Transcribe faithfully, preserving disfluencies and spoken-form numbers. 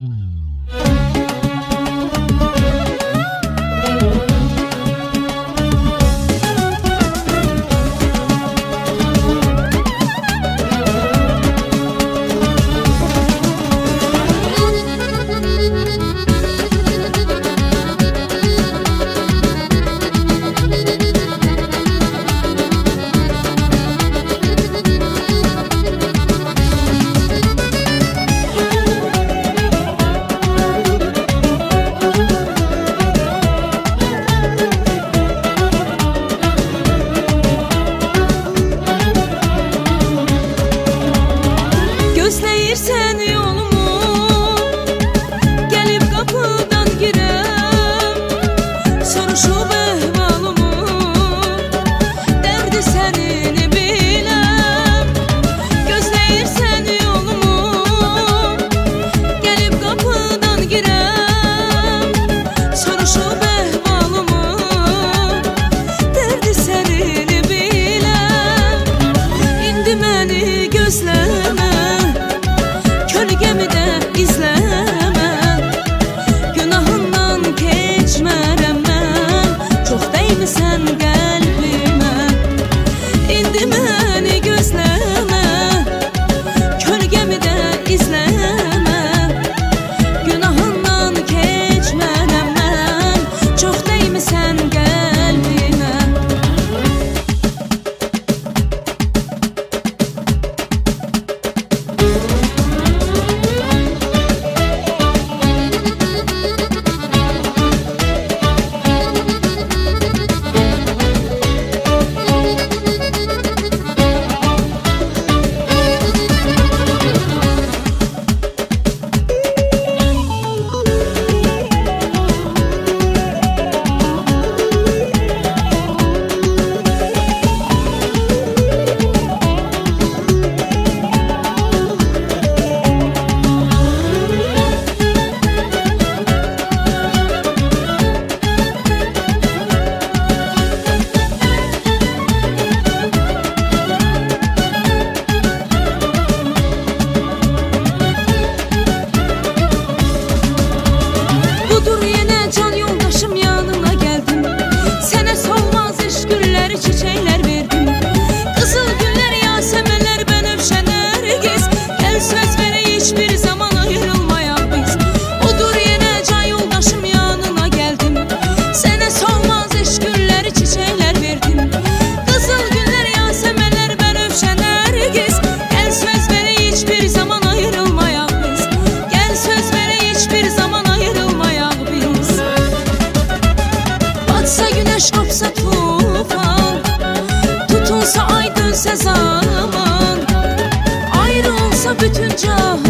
Gözləyirsən yolumu, gəlib qapıdan girəm, soruşub əhvalımı, dərdi sənini biləm. Gözləyirsən yolumu, gəlib qapıdan girəm, soruşub əhvalımı, dərdi sənini biləm. İndi məni gözləmə, kölgəmi də izləmə, günahından keçmərəm mən, çox dəymisən qəlbimə. İndi məni gözləmə, kölgəmi də izləmə, günahından keçmərəm mən, çox dəymisən qəlbimə. Çiçekler verdim, kızıl güller, yasemenler, benefşe, nergis. Gel söz vere hiçbir zaman ayrılmayak biz. Odur yine can yoldaşım, yanına geldim. Sene solmaz eş gülleri, çiçekler verdim, kızıl güller, yasemenler, benefşe, nergis. Gel söz vere hiçbir zaman ayrılmayak biz. Gel söz vere hiçbir zaman ayrılmayak biz. Batsa güneş, kopsa tufan, tutulsa ay, dönse zaman, ayrı olsa bütün can.